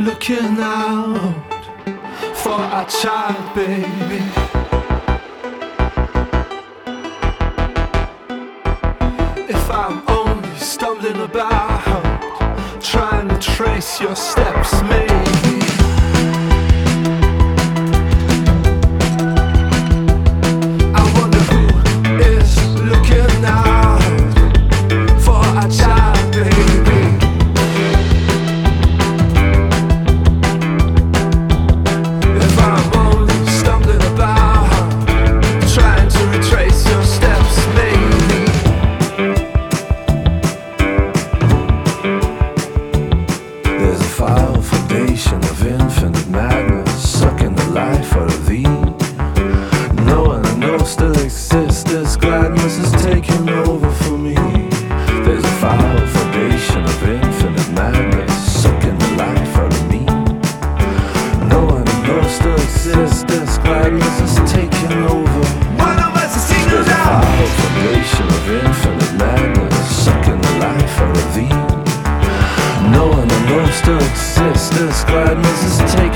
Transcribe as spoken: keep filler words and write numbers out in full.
looking out for our child, baby. If I'm only stumbling about, trying to trace your steps, maybe. I wonder who is looking out for our child, baby. If I'm only stumbling about, trying to retrace your steps, maybe. There's a foul foundation of infinite madness, sucking the life out of thee. No one I know still exists, this gladness is taking over for me. There's a foul foundation of infinite madness, sucking the life out of me. No one I know still exists, this gladness is taking over. One of us is singled out. There's a foul foundation of infinite madness, sucking the life out of thee. No one I know still exists, this gladness is taking